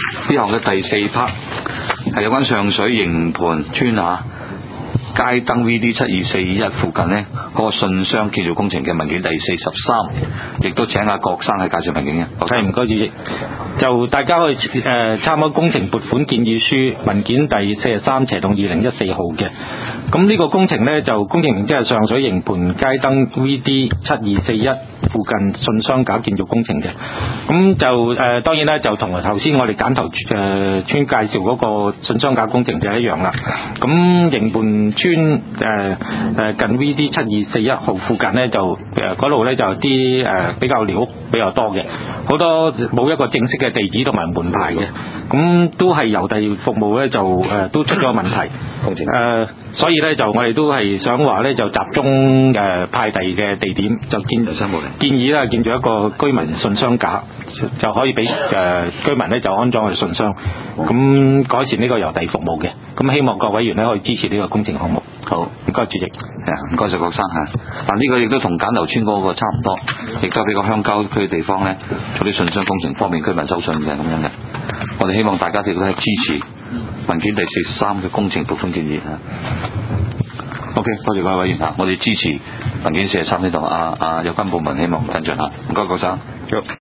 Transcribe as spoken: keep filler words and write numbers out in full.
呢項嘅第四 part 係有關上水營盤村啊街燈 V D 七二四一附近呢嗰、那個信箱建造工程嘅文件第四十三，亦都請阿郭生喺介紹文件嘅。 係，唔該主席。就大家可以誒參考工程撥款建議書文件第四十三斜同二零一四號嘅。咁呢個工程呢，就工程名即係上水營盤街燈 V D 七二四一附近信箱架建造工程嘅。咁就誒、呃、當然咧就同頭先我哋簡頭誒村介紹嗰個信箱架工程就一樣啦。咁營盤村誒誒近 V D 七二四一號附近呢，就誒嗰度咧就啲誒比較寮屋比較多嘅，好多冇一個正式嘅地址同埋門牌嘅，咁都係郵遞服務咧就誒、呃、都出咗問題，誒、呃、所以咧就我哋都係想話咧就集中誒、呃、派遞嘅地點就建建議啦，建咗一個居民信箱架，就可以俾誒、呃、居民咧就安裝佢信箱，咁改善呢個郵遞服務嘅，咁希望各位議員咧可以支持呢個工程項目。好，唔該主席。 係啊，唔該晒郭生嚇。但呢個亦都同簡頭村嗰個差唔多，亦都係比較鄉郊區嘅地方咧，做啲信箱工程方面居民收信嘅咁樣嘅。我哋希望大家亦都係支持文件第四十三嘅工程撥款建議嚇。OK， 多謝各位委員嚇，我哋支持文件四十三呢度啊啊有關部門希望跟進嚇。唔該郭生。